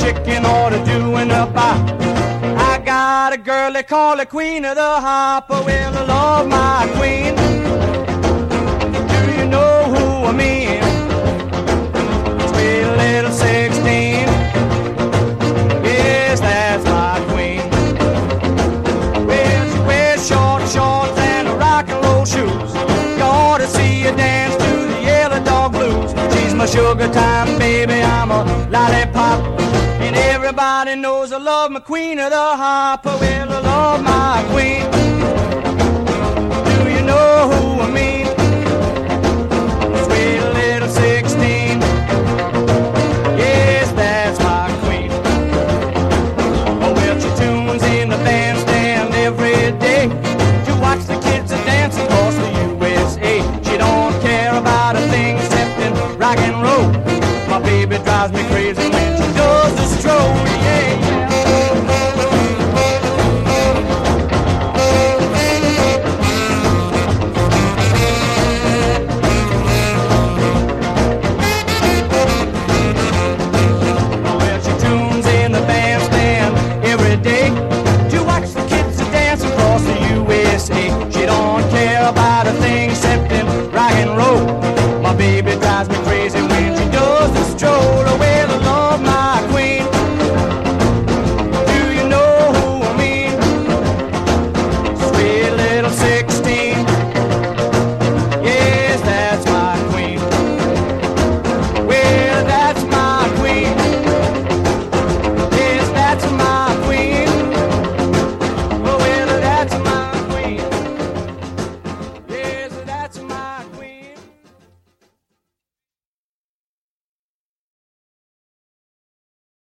chicken order doing up. I got a girl they call the queen of the hopper. Well, I love my queen. Do you know who I mean? Sweet little 16. Yes, that's my queen. Well, she wears short shorts and rock and roll shoes. You ought to see her dance to the Yellow Dog Blues. She's my sugar time baby, I'm a lollipop. And everybody knows I love my queen of the hopper. Well, I love my queen. Do you know who I mean?